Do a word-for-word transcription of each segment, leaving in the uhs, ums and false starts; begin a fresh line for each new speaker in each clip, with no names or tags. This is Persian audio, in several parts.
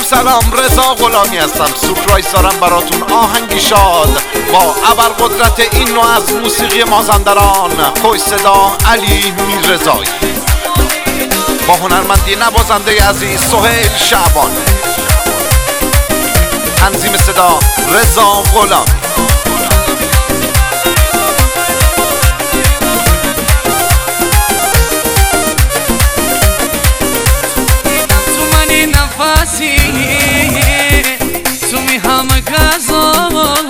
عرضم سلام، رضا غلامی هستم. سورپرایز دارم براتون، آهنگی شاد با ابرقدرت این نوع از موسیقی مازندران، خوش صدا علی میررضایی با هنرمندی نوازنده عزیز سهیل شعبان، تنظیم صدا رضا غلامی.
تو می همه کازا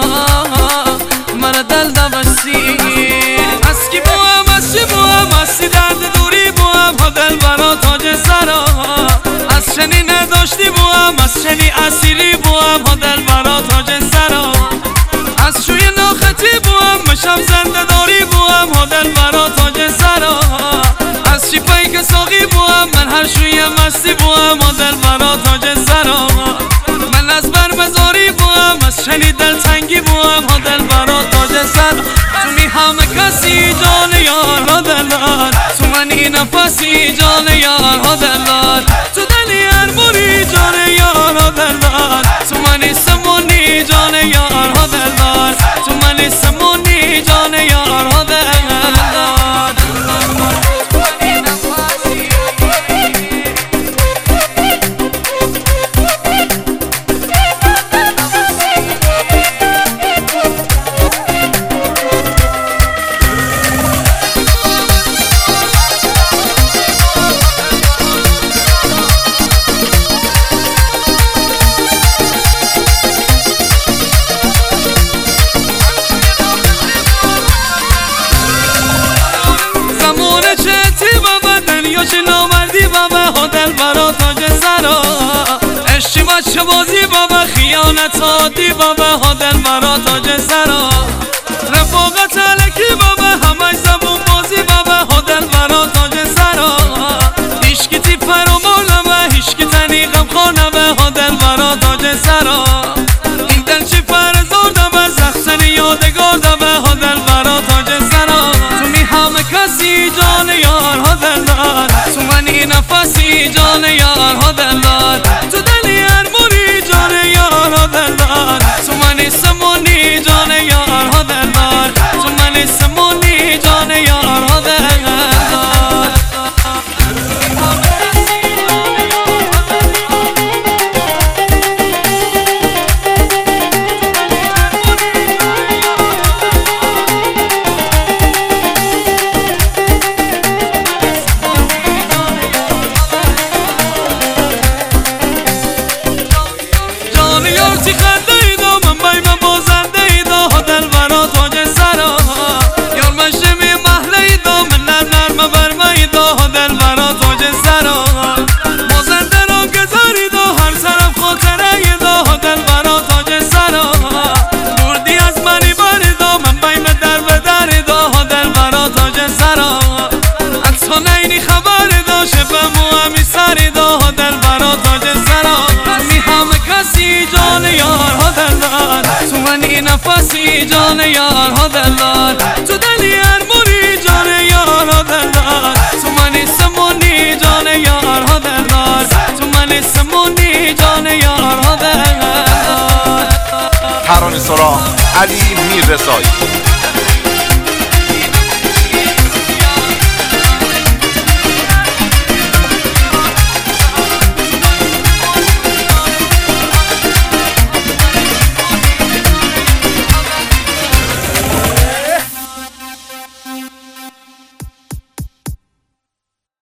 مرا دل دبستی اسکی بوام اسکی بوام اسکی درد دوری بوام ها دل برا تاج سرا از شنی نداشتی بوام از شنی اسیری بوام ها دل برا تاج سرا از شوی ناختی بوام مشم زنده داری بوام ها دل برا تاج سرا از شیپایی که ساقی بوام من هر شوی مستی بوام ها دل برا تاج سرا من از بر بزاری بوام از شنی دل تنگی بوام ها دل برا تاج سرا تو می همه کسی جان یار ها دلار تو منی نفسی جان یار ها دلار تو دلی هر موری جان یار ها دلار تو منی سمونی جان یار ها دلار تو منی سمونی جان یار ها دلار. چه نامردی بابا ها دل برا تاج سرا عشقی بچه بازی بابا خیانت عادی بابا ها دل برا تاج سرا رفاقت علکی بابا همه زبون بازی بابا ها دل برا تاج سرا هیشکی تی فرامون نمه هیشکی تنی غم خانمه ها دل برا تاج سرا این دل چی فرزار دمه زخصنی یادگار دمه ها دل برا تاج سرا تو می همه کسی جان یار ها دلدار تو منی نفسی جان یار ها دلدار تو دلی هر موری جان یار ها دلدار تو منی سمونی جان یار ها دلدار تو منی سمونی جان یار ها دلدار. تی خنده ایدا من بای من بازنده ایدا ها دل برا تاج سرا یار من شمی محله ایدا من نرم نرم برم ایدا ها دل برا تاج سرا بازنده را گذار ایدا هر طرف خاطره ایدا ها دل برا تاج سرا بردی از منی بر ایدا من بای من در به در ایدا ها دل برا تاج سرا حتی نینی خبر ایدا شبه مو همی سر ایدا ها دل برا تاج سرا می همه کسی جان یار ها دلدار تو منی نفسی جان یار ها دلدار تو دلی هر موری جان یار ها دلدار تو منی سمونی جان یار ها دلدار تو منی سمونی جان یار ها دلدار.
ترانه‌سرا علی میررضایی.